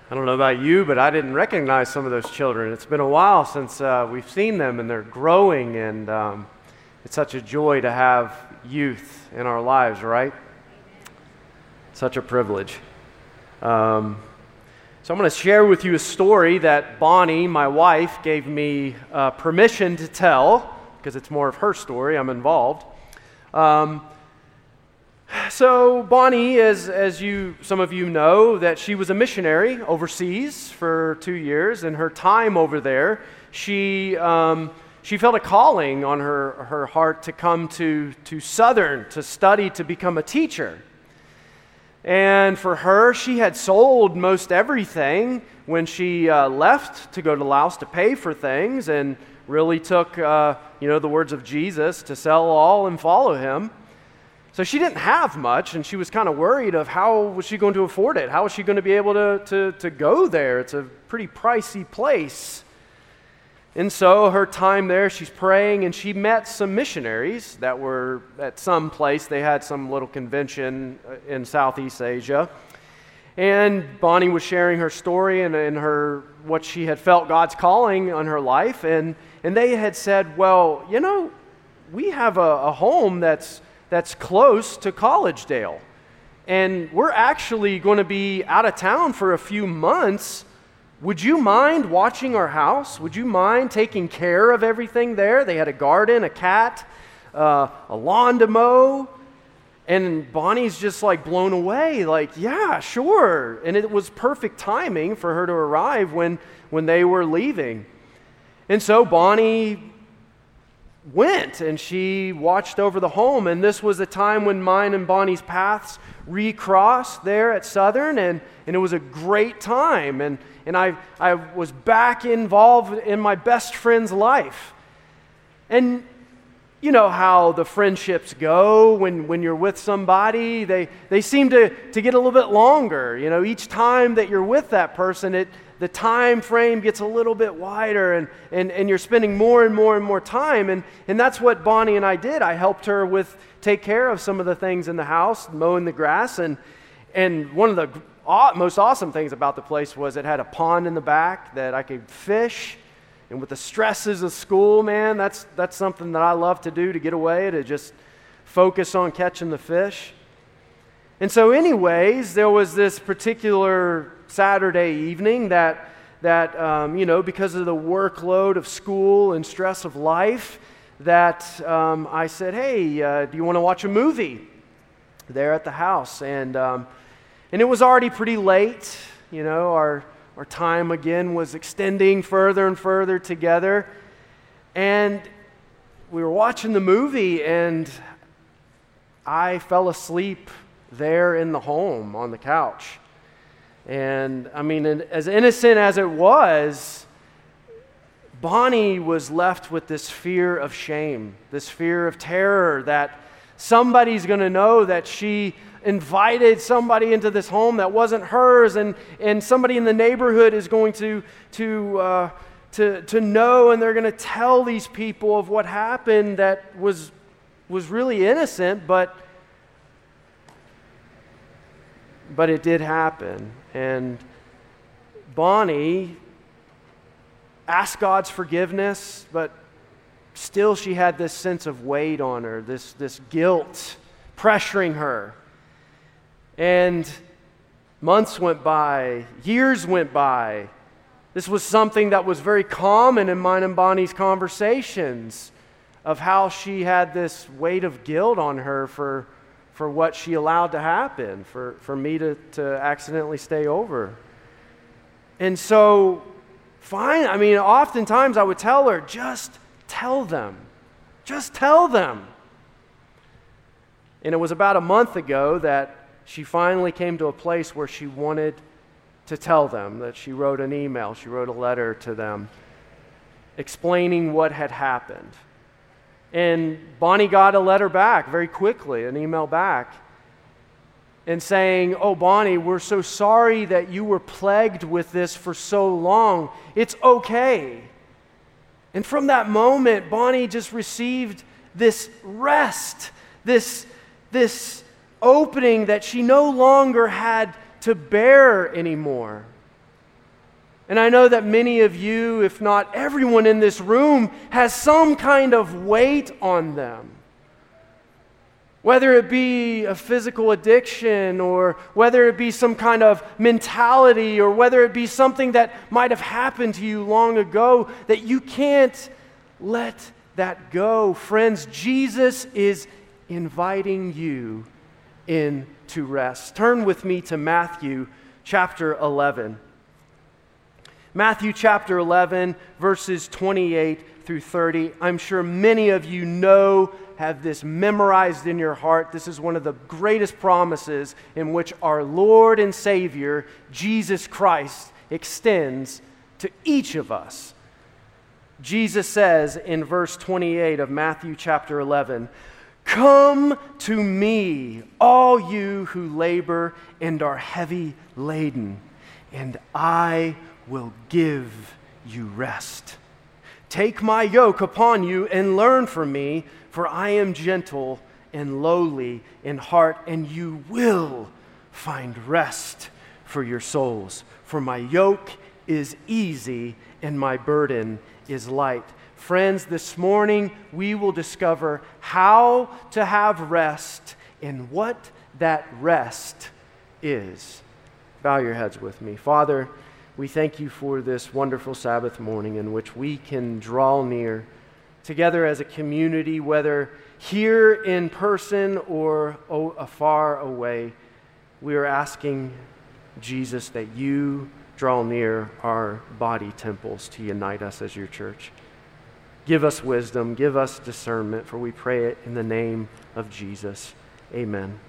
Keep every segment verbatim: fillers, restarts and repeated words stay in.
I don't know about you, but I didn't recognize some of those children. It's been a while since uh, we've seen them, and they're growing, and um, it's such a joy to have youth in our lives, right? Such a privilege. Um, so I'm going to share with you a story that Bonnie, my wife, gave me uh, permission to tell, because it's more of her story. I'm involved. Um, So Bonnie, as as you some of you know, that she was a missionary overseas for two years. In her time over there, she um, she felt a calling on her her heart to come to to Southern to study to become a teacher. And for her, she had sold most everything when she uh, left to go to Laos to pay for things, and really took uh, you know the words of Jesus to sell all and follow Him. So she didn't have much, and she was kind of worried of how was she going to afford it? How was she going to be able to, to, to go there? It's a pretty pricey place. And so her time there, she's praying, and she met some missionaries that were at some place. They had some little convention in Southeast Asia. And Bonnie was sharing her story and, and her what she had felt God's calling on her life. And, and they had said, well, you know, we have a, a home that's that's close to Collegedale. And we're actually going to be out of town for a few months. Would you mind watching our house? Would you mind taking care of everything there? They had a garden, a cat, uh, a lawn to mow. And Bonnie's just like blown away, like, yeah, sure. And it was perfect timing for her to arrive when, when they were leaving. And so Bonnie went, and she watched over the home, and this was a time when mine and Bonnie's paths recrossed there at Southern, and, and it was a great time, and, and I, I was back involved in my best friend's life. And you know how the friendships go when, when you're with somebody, they, they seem to, to get a little bit longer. You know, each time that you're with that person, it the time frame gets a little bit wider, and, and, and you're spending more and more and more time. And, and that's what Bonnie and I did. I helped her with take care of some of the things in the house, mowing the grass. And, and one of the aw- most awesome things about the place was it had a pond in the back that I could fish. And with the stresses of school, man, that's, that's something that I love to do, to get away, to just focus on catching the fish. And so anyways, there was this particular Saturday evening that, that um, you know, because of the workload of school and stress of life, that um, I said, hey, uh, do you want to watch a movie there at the house? And um, and it was already pretty late. You know, our, our time again was extending further and further together. And we were watching the movie, and I fell asleep there in the home on the couch. And I mean, as innocent as it was, Bonnie was left with this fear of shame, this fear of terror that somebody's going to know that she invited somebody into this home that wasn't hers, and, and somebody in the neighborhood is going to to uh, to to know, and they're going to tell these people of what happened that was was really innocent, but but it did happen. And Bonnie asked God's forgiveness, but still she had this sense of weight on her, this, this guilt pressuring her. And months went by, years went by. This was something that was very common in mine and Bonnie's conversations, of how she had this weight of guilt on her for for what she allowed to happen, for, for me to, to accidentally stay over. And so, fine, I mean, oftentimes I would tell her, just tell them. Just tell them. And it was about a month ago that she finally came to a place where she wanted to tell them, that she wrote an email, she wrote a letter to them, explaining what had happened. And Bonnie got a letter back very quickly, an email back, and saying, oh, Bonnie, we're so sorry that you were plagued with this for so long. It's okay. And from that moment, Bonnie just received this rest, this, this opening that she no longer had to bear anymore. And I know that many of you, if not everyone in this room, has some kind of weight on them. Whether it be a physical addiction, or whether it be some kind of mentality, or whether it be something that might have happened to you long ago, that you can't let that go. Friends, Jesus is inviting you into rest. Turn with me to Matthew chapter eleven. Matthew chapter eleven, verses twenty-eight through thirty. I'm sure many of you know, have this memorized in your heart. This is one of the greatest promises in which our Lord and Savior, Jesus Christ, extends to each of us. Jesus says in verse twenty-eight of Matthew chapter eleven, "Come to me, all you who labor and are heavy laden, and I will give you rest. Take my yoke upon you and learn from me, for I am gentle and lowly in heart, and you will find rest for your souls. For my yoke is easy and my burden is light." Friends, this morning we will discover how to have rest and what that rest is. Bow your heads with me. Father, we thank you for this wonderful Sabbath morning in which we can draw near together as a community, whether here in person or afar away. We are asking, Jesus, that you draw near our body temples to unite us as your church. Give us wisdom, give us discernment, for we pray it in the name of Jesus. Amen.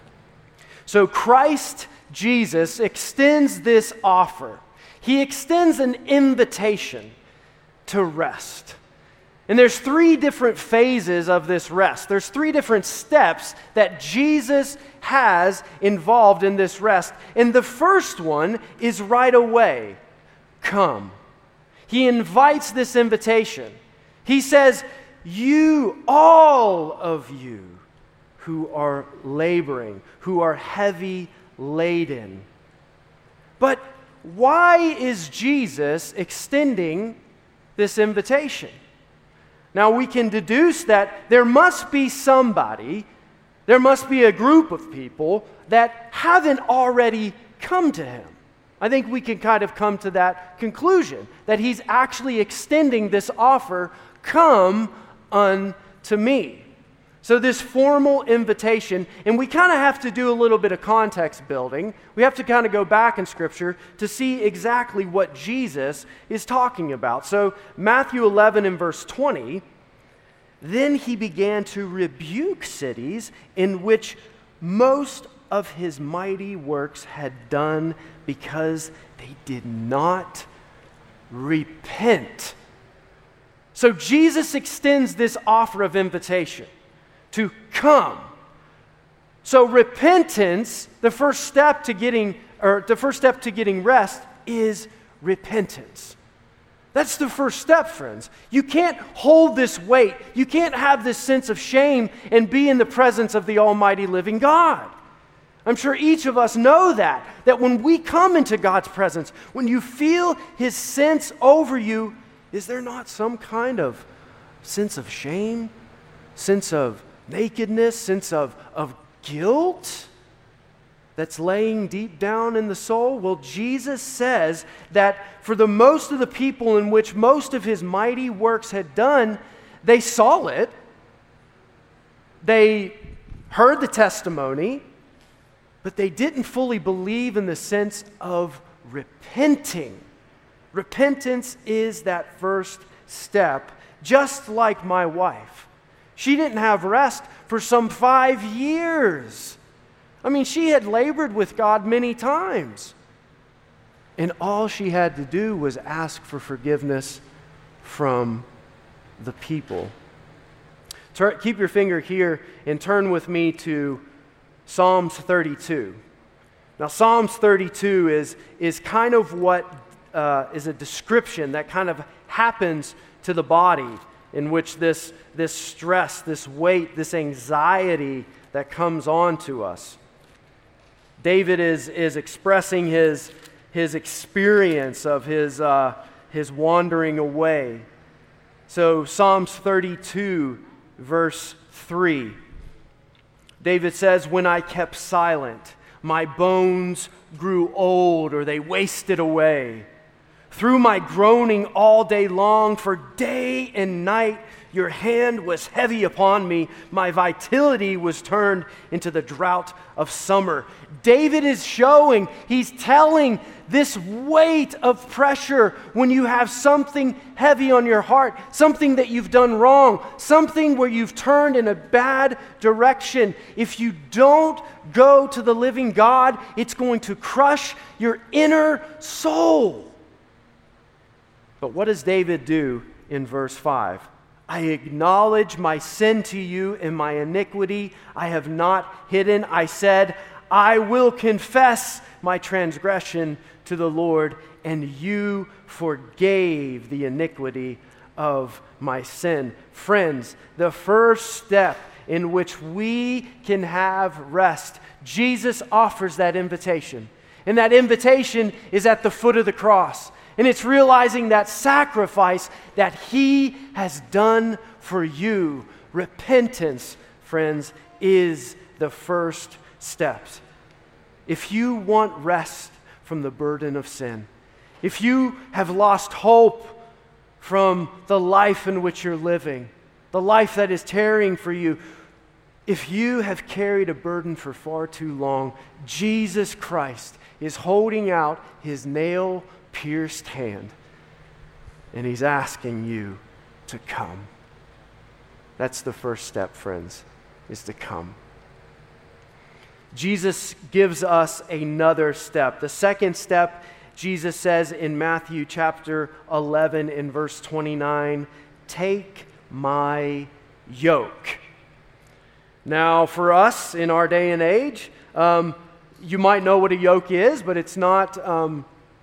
So Christ Jesus extends this offer. He extends an invitation to rest. And there's three different phases of this rest. There's three different steps that Jesus has involved in this rest. And the first one is right away. Come. He invites this invitation. He says, "You, all of you who are laboring, who are heavy laden." But why is Jesus extending this invitation? Now we can deduce that there must be somebody, there must be a group of people that haven't already come to him. I think we can kind of come to that conclusion, that he's actually extending this offer, "Come unto me." So this formal invitation, and we kind of have to do a little bit of context building. We have to kind of go back in Scripture to see exactly what Jesus is talking about. So Matthew eleven and verse twenty, "Then he began to rebuke cities in which most of his mighty works had done, because they did not repent." So Jesus extends this offer of invitation to come. So repentance, the first step to getting, or the first step to getting rest is repentance. That's the first step, friends. You can't hold this weight. You can't have this sense of shame and be in the presence of the almighty living God. I'm sure each of us know that, that when we come into God's presence, when you feel his sense over you, is there not some kind of sense of shame, sense of nakedness, sense of, of guilt that's laying deep down in the soul? Well, Jesus says that for the most of the people in which most of his mighty works had done, they saw it, they heard the testimony, but they didn't fully believe in the sense of repenting. Repentance is that first step, just like my wife. She didn't have rest for some five years. I mean, she had labored with God many times. And all she had to do was ask for forgiveness from the people. Turn, keep your finger here and turn with me to Psalms thirty-two. Now, Psalms thirty-two is, is kind of what uh, is a description that kind of happens to the body, in which this, this stress, this weight, this anxiety that comes on to us. David is, is expressing his, his experience of his, uh, his wandering away. So Psalms thirty-two, verse three, David says, "When I kept silent, my bones grew old," or they wasted away. "Through my groaning all day long, for day and night your hand was heavy upon me. My vitality was turned into the drought of summer." David is showing, he's telling this weight of pressure when you have something heavy on your heart, something that you've done wrong, something where you've turned in a bad direction. If you don't go to the living God, it's going to crush your inner soul. But what does David do in verse five? "I acknowledge my sin to you and my iniquity I have not hidden. I said, I will confess my transgression to the Lord, and you forgave the iniquity of my sin." Friends, the first step in which we can have rest, Jesus offers that invitation. And that invitation is at the foot of the cross. And it's realizing that sacrifice that He has done for you. Repentance, friends, is the first steps. If you want rest from the burden of sin, if you have lost hope from the life in which you're living, the life that is tearing for you, if you have carried a burden for far too long, Jesus Christ is holding out His nail-pierced hand, and He's asking you to come. That's the first step, friends, is to come. Jesus gives us another step. The second step, Jesus says in Matthew chapter eleven in verse twenty-nine, "Take my yoke." Now, for us in our day and age, um, you might know what a yoke is, but it's not um,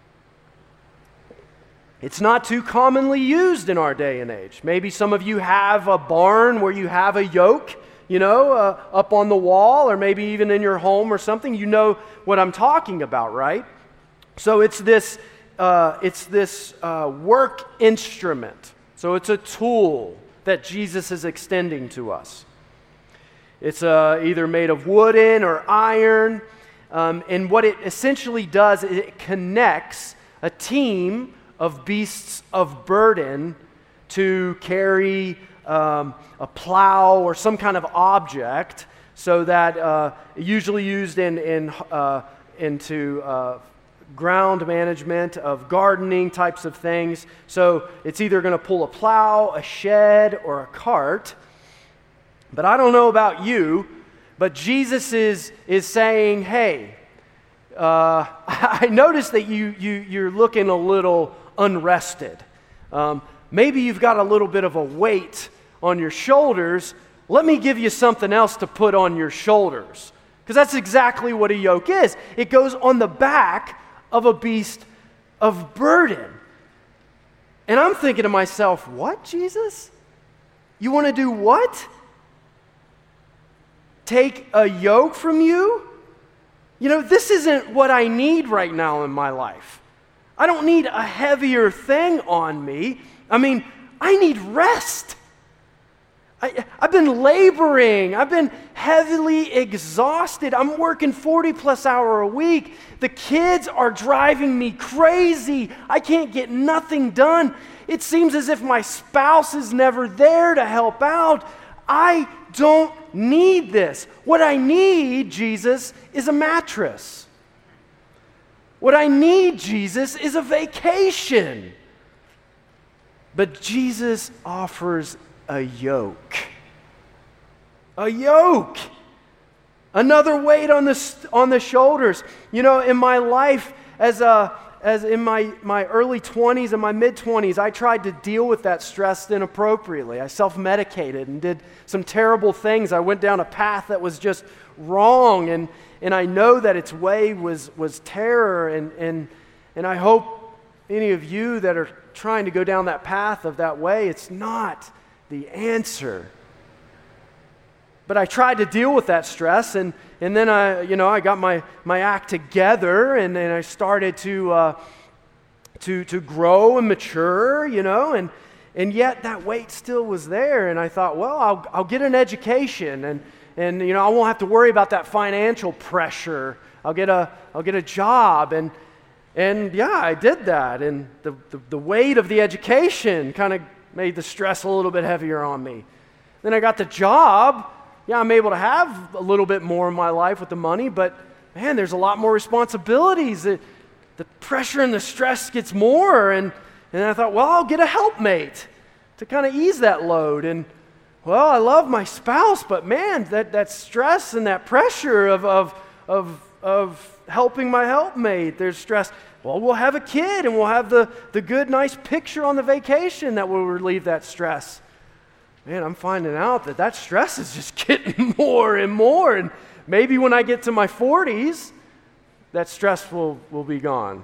it's not too commonly used in our day and age. Maybe some of you have a barn where you have a yoke, you know, uh, up on the wall, or maybe even in your home or something. You know what I'm talking about, right? So it's this, uh, it's this uh, work instrument. So it's a tool that Jesus is extending to us. It's uh, either made of wooden or iron, um, and what it essentially does is it connects a team of beasts of burden to carry um, a plow or some kind of object, so that uh, usually used in, in uh, into uh, ground management of gardening types of things. So it's either going to pull a plow, a shed, or a cart. But I don't know about you, but Jesus is is saying, hey, uh, I noticed that you you you're looking a little unrested. Um, maybe you've got a little bit of a weight on your shoulders. Let me give you something else to put on your shoulders. Because that's exactly what a yoke is. It goes on the back of a beast of burden. And I'm thinking to myself, what, Jesus? You want to do what? Take a yoke from you? You know, this isn't what I need right now in my life. I don't need a heavier thing on me. I mean, I need rest. I, I've been laboring. I've been heavily exhausted. I'm working forty plus hour a week. The kids are driving me crazy. I can't get nothing done. It seems as if my spouse is never there to help out. I don't need this. What I need, Jesus, is a mattress. What I need, Jesus, is a vacation. But Jesus offers a yoke. A yoke. Another weight on the on the shoulders. You know, in my life, as a as in my, my early twenties and my mid-twenties, I tried to deal with that stress inappropriately. I self-medicated and did some terrible things. I went down a path that was just wrong, and, and I know that its way was, was terror, and, and, and I hope any of you that are trying to go down that path of that way, it's not the answer. But I tried to deal with that stress, and, and then I, you know, I got my, my act together, and then I started to, uh, to, to grow and mature, you know, and, and yet that weight still was there. And I thought, well, I'll, I'll get an education, and, and, you know, I won't have to worry about that financial pressure. I'll get a, I'll get a job, and, and yeah, I did that. And the, the, the weight of the education kind of made the stress a little bit heavier on me. Then I got the job. Yeah, I'm able to have a little bit more in my life with the money, but man, there's a lot more responsibilities. The, the pressure and the stress gets more, and, and I thought, well, I'll get a helpmate to kind of ease that load. And well, I love my spouse, but man, that, that stress and that pressure of, of, of, of helping my helpmate, there's stress. Well, we'll have a kid, and we'll have the, the good, nice picture on the vacation that will relieve that stress. Man, I'm finding out that that stress is just getting more and more, and maybe when I get to my forties, that stress will, will be gone.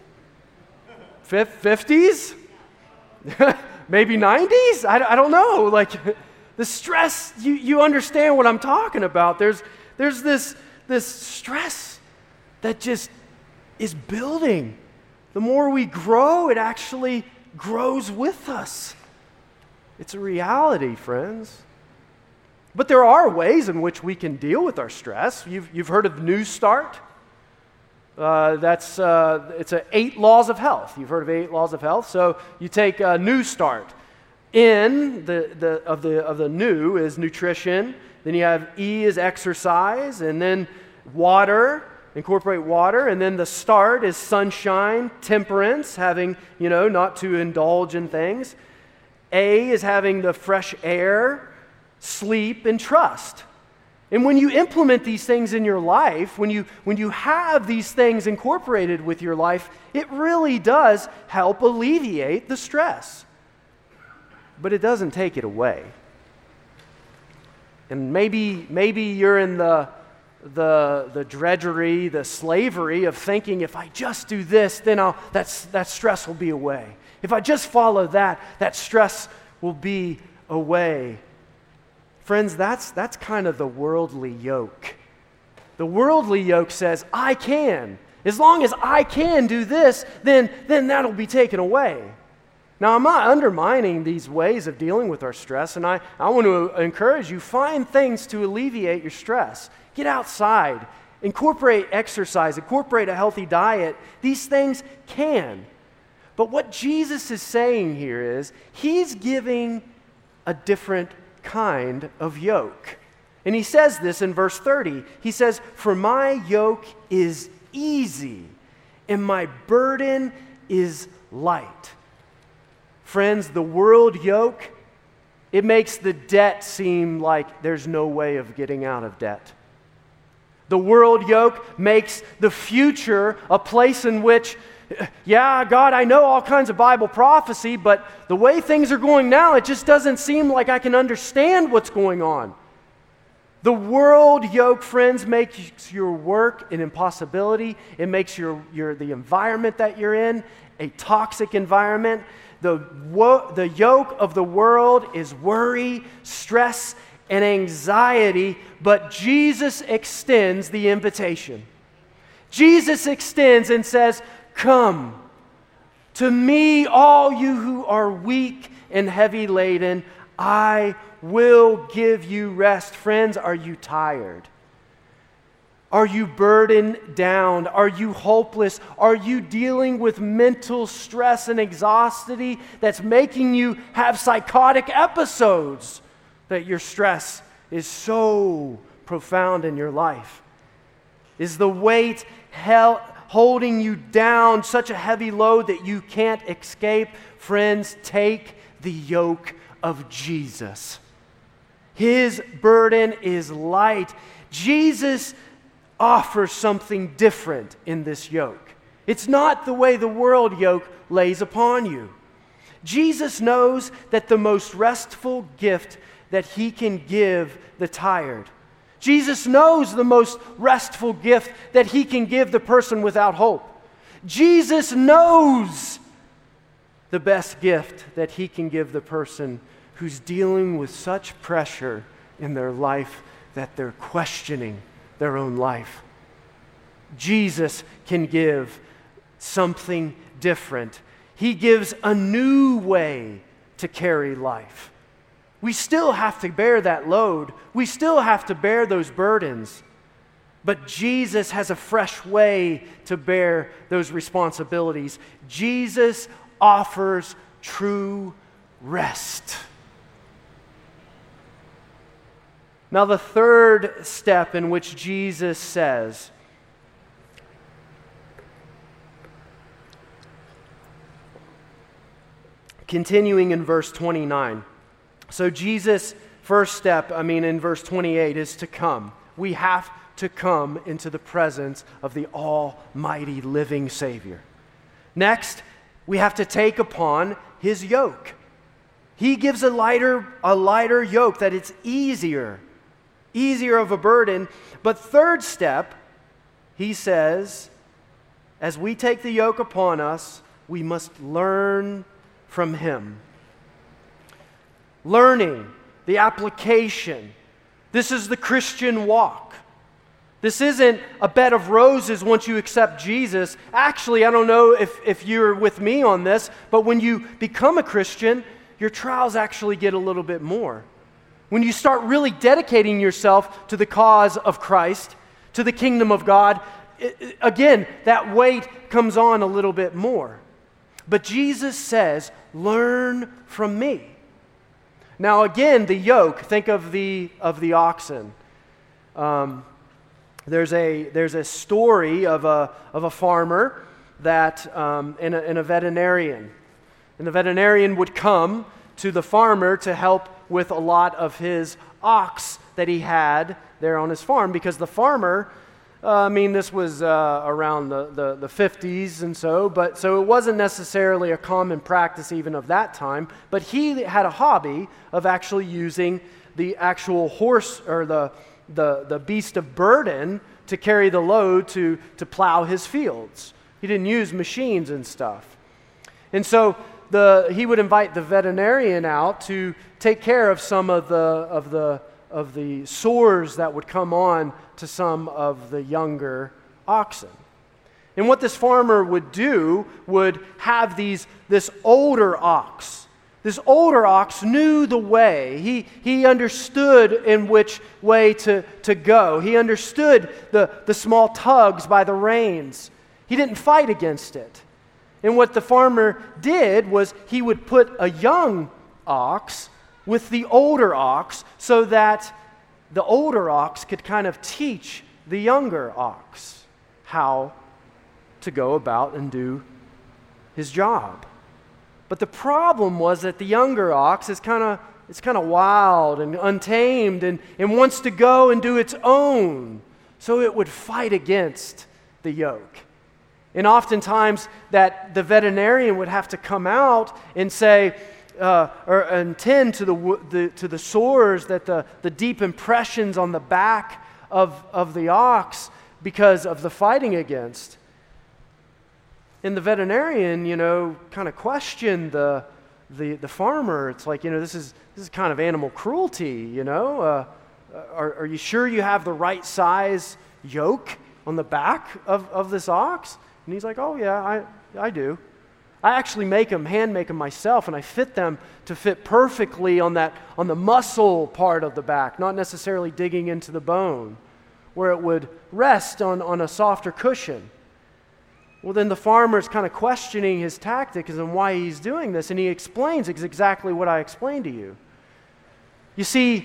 fifties? Maybe nineties? I, I don't know. Like, the stress, you, you understand what I'm talking about. There's, there's this, this stress that just is building. The more we grow, it actually grows with us. It's a reality, friends. But there are ways in which we can deal with our stress. You've, you've heard of New Start. Uh, that's uh, it's a eight laws of health. You've heard of eight laws of health. So you take a New Start. N the, the of the of the new is nutrition. Then you have E is exercise, and then water. Incorporate water, and then the start is sunshine, temperance, having, you know, not to indulge in things. A is having the fresh air, sleep, and trust. And when you implement these things in your life, when you when you have these things incorporated with your life, it really does help alleviate the stress. But it doesn't take it away. And maybe maybe you're in the the the drudgery, the slavery of thinking, if I just do this, then I'll that's that stress will be away. If I just follow that, that stress will be away. Friends, that's that's kind of the worldly yoke. The worldly yoke says, I can. As long as I can do this, then, then that'll be taken away. Now, I'm not undermining these ways of dealing with our stress, and I, I want to encourage you, find things to alleviate your stress. Get outside. Incorporate exercise. Incorporate a healthy diet. These things can. But what Jesus is saying here is, he's giving a different kind of yoke. And he says this in verse thirty. He says, for my yoke is easy, and my burden is light. Friends, the world yoke, it makes the debt seem like there's no way of getting out of debt. The world yoke makes the future a place in which, yeah, God, I know all kinds of Bible prophecy, but the way things are going now, it just doesn't seem like I can understand what's going on. The world yoke, friends, makes your work an impossibility. It makes your, your the environment that you're in a toxic environment. The, wo- the yoke of the world is worry, stress, and anxiety, but Jesus extends the invitation. Jesus extends and says, come to me, all you who are weak and heavy laden, I will give you rest. Friends, are you tired? Are you burdened down? Are you hopeless? Are you dealing with mental stress and exhaustion that's making you have psychotic episodes? That your stress is so profound in your life? Is the weight held, holding you down such a heavy load that you can't escape? Friends, take the yoke of Jesus. His burden is light. Jesus offers something different in this yoke. It's not the way the world yoke lays upon you. Jesus knows that the most restful gift that he can give the tired. Jesus knows the most restful gift that he can give the person without hope. Jesus knows the best gift that he can give the person who's dealing with such pressure in their life that they're questioning their own life. Jesus can give something different. He gives a new way to carry life. We still have to bear that load. We still have to bear those burdens. But Jesus has a fresh way to bear those responsibilities. Jesus offers true rest. Now, the third step in which Jesus says, continuing in verse twenty-nine. So Jesus' first step, I mean in verse twenty-eight, is to come. We have to come into the presence of the almighty living Savior. Next, we have to take upon His yoke. He gives a lighter, a lighter yoke, that it's easier, easier of a burden. But third step, He says, as we take the yoke upon us, we must learn from Him. Learning, the application. This is the Christian walk. This isn't a bed of roses once you accept Jesus. Actually, I don't know if, if you're with me on this, but when you become a Christian, your trials actually get a little bit more. When you start really dedicating yourself to the cause of Christ, to the kingdom of God, it, it, again, that weight comes on a little bit more. But Jesus says, learn from me. Now again, the yoke, think of the, of the oxen. Um, There's a there's a story of a of a farmer that um, and, a, and a veterinarian, and the veterinarian would come to the farmer to help with a lot of his ox that he had there on his farm, because the farmer, uh, I mean, this was uh, around the, the the fifties and so, but so it wasn't necessarily a common practice even of that time. But he had a hobby of actually using the actual horse or the the, the beast of burden to carry the load to, to plow his fields. He didn't use machines and stuff. And so the, he would invite the veterinarian out to take care of some of the, of the, of the sores that would come on to some of the younger oxen. And what this farmer would do would have these, this older ox. This older ox knew the way. He, he understood in which way to, to go. He understood the, the small tugs by the reins. He didn't fight against it. And what the farmer did was he would put a young ox with the older ox so that the older ox could kind of teach the younger ox how to go about and do his job. But the problem was that the younger ox is kind of it's kind of wild and untamed and, and wants to go and do its own. So it would fight against the yoke. And oftentimes that the veterinarian would have to come out and say, uh, or and tend to the, the to the sores, that the, the deep impressions on the back of, of the ox because of the fighting against. And the veterinarian, you know, kind of questioned the, the the farmer. It's like, you know, this is this is kind of animal cruelty, you know. Uh, are, are you sure you have the right size yoke on the back of, of this ox? And he's like, oh yeah, I I do. I actually make them, hand make them myself, and I fit them to fit perfectly on that on the muscle part of the back, not necessarily digging into the bone, where it would rest on, on a softer cushion. Well, then the farmer's kind of questioning his tactics and why he's doing this, and he explains exactly what I explained to you. You see,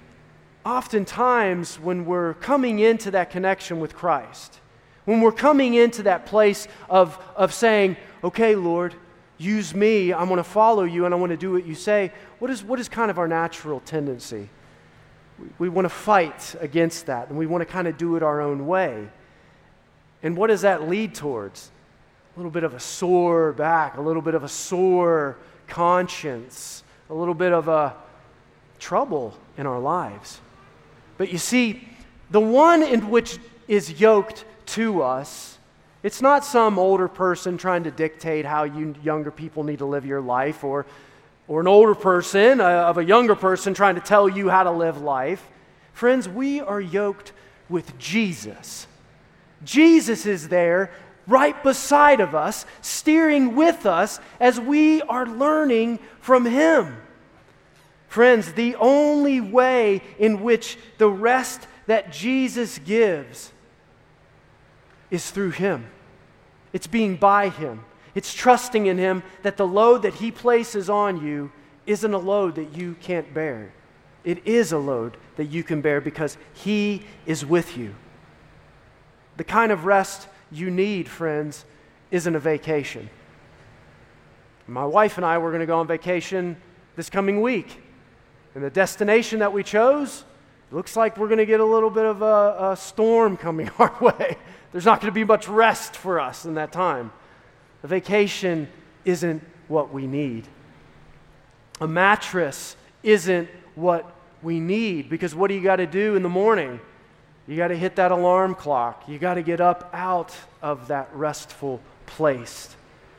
oftentimes when we're coming into that connection with Christ, when we're coming into that place of, of saying, okay, Lord, use me, I want to follow you and I want to do what you say, what is, what is kind of our natural tendency? We, we want to fight against that, and we want to kind of do it our own way. And what does that lead towards? A little bit of a sore back, a little bit of a sore conscience, a little bit of a trouble in our lives. But you see, the one in which is yoked to us, it's not some older person trying to dictate how you younger people need to live your life, or or an older person, uh, of a younger person trying to tell you how to live life. Friends, we are yoked with Jesus. Jesus is there right beside of us, steering with us as we are learning from Him. Friends, the only way in which the rest that Jesus gives is through Him. It's being by Him. It's trusting in Him that the load that He places on you isn't a load that you can't bear. It is a load that you can bear because He is with you. The kind of rest you need, friends, isn't a vacation. My wife and I were going to go on vacation this coming week. And the destination that we chose, looks like we're going to get a little bit of a, a storm coming our way. There's not going to be much rest for us in that time. A vacation isn't what we need. A mattress isn't what we need, because what do you got to do in the morning? You got to hit that alarm clock. You got to get up out of that restful place.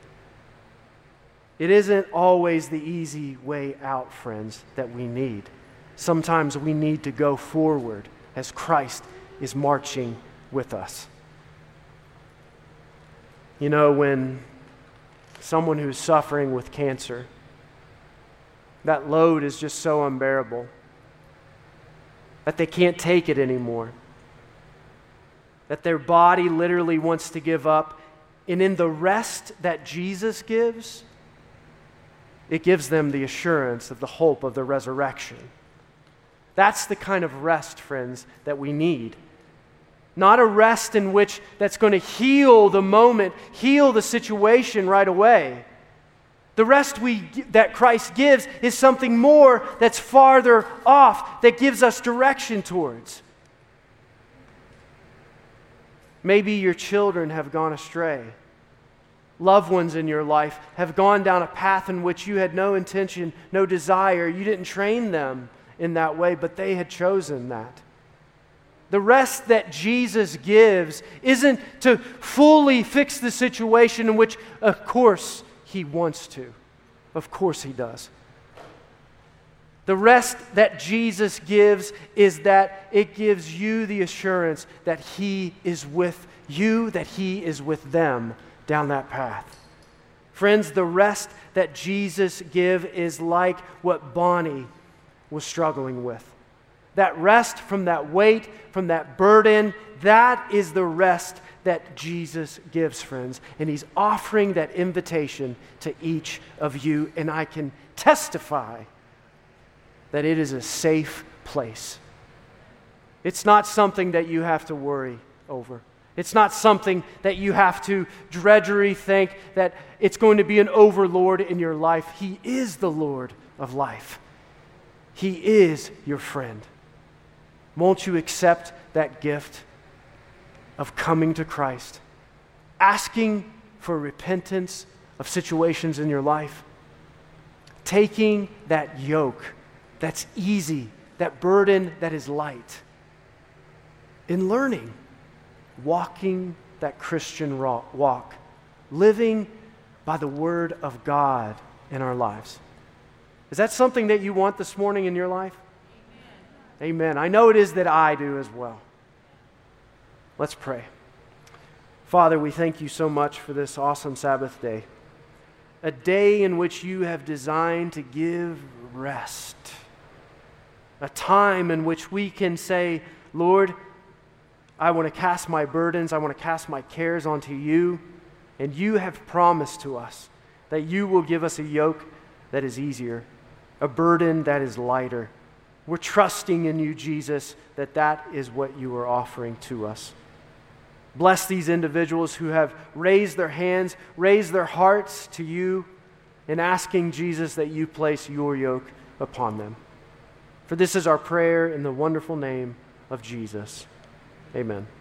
It isn't always the easy way out, friends, that we need. Sometimes we need to go forward as Christ is marching with us. You know, when someone who's suffering with cancer, that load is just so unbearable that they can't take it anymore, that their body literally wants to give up, and in the rest that Jesus gives, it gives them the assurance of the hope of the resurrection. That's the kind of rest, friends, that we need. Not a rest in which that's going to heal the moment, heal the situation right away. The rest we that Christ gives is something more that's farther off, that gives us direction towards. Maybe your children have gone astray. Loved ones in your life have gone down a path in which you had no intention, no desire. You didn't train them in that way, but they had chosen that. The rest that Jesus gives isn't to fully fix the situation in which, of course, He wants to. Of course He does. The rest that Jesus gives is that it gives you the assurance that He is with you, that He is with them down that path. Friends, the rest that Jesus gives is like what Bonnie was struggling with. That rest from that weight, from that burden, that is the rest that Jesus gives, friends. And He's offering that invitation to each of you. And I can testify that it is a safe place. It's not something that you have to worry over. It's not something that you have to drudgery think that it's going to be an overlord in your life. He is the Lord of life. He is your friend. Won't you accept that gift of coming to Christ, asking for repentance of situations in your life, taking that yoke that's easy, that burden that is light, in learning, walking that Christian walk, living by the Word of God in our lives. Is that something that you want this morning in your life? Amen. Amen. I know it is that I do as well. Let's pray. Father, we thank you so much for this awesome Sabbath day, a day in which you have designed to give rest, a time in which we can say, Lord, I want to cast my burdens, I want to cast my cares onto you, and you have promised to us that you will give us a yoke that is easier, a burden that is lighter. We're trusting in you, Jesus, that that is what you are offering to us. Bless these individuals who have raised their hands, raised their hearts to you, in asking, Jesus, that you place your yoke upon them. For this is our prayer in the wonderful name of Jesus. Amen.